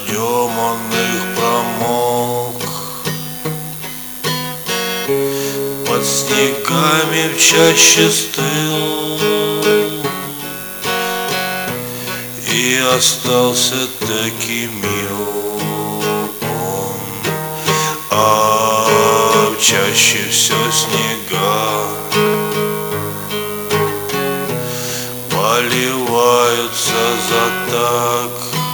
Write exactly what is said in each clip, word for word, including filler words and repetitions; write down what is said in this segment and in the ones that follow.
дождем он их промок, под снегами в чаще стыл и остался таки мил он, а в чаще все снега поливаются за так,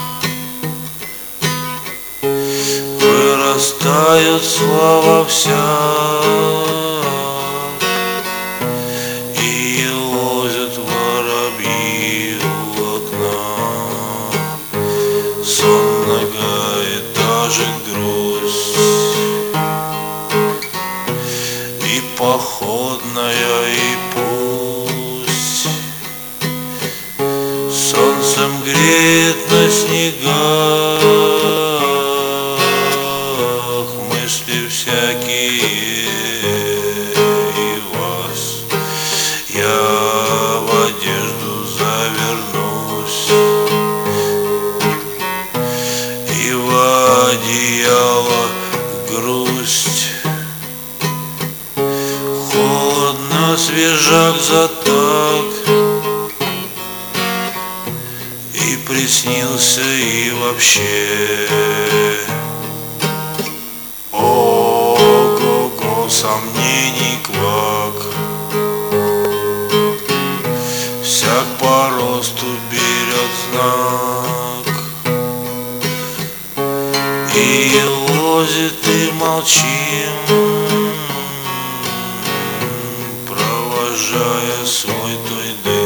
вырастают слова вся и лозят воробьи у окна. Сонного и даже грусть, и походная, и пусть солнцем греет на снегах мысли всякие, и вас я в одежду завернусь и в одеяло грусть. Холодно, свежак за так, и приснился, и вообще. Ого-го, сомнений квак, всяк по росту берет знак и лозит, и молчим, провожая свой той дым.